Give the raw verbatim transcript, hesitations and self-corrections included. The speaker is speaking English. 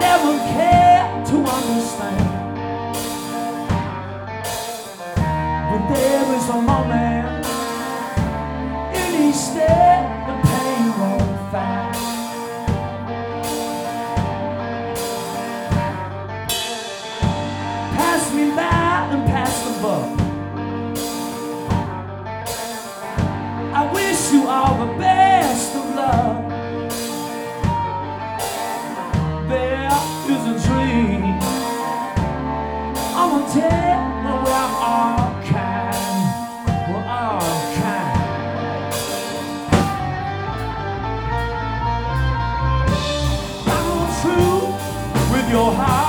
never cared to understand. But there is a moment in each step the pain won't find. Pass me by and pass the buck. I wish you all the best of luck. There is a dream I'm gonna tell you we're all kind. We're all kind. I'm true with your heart.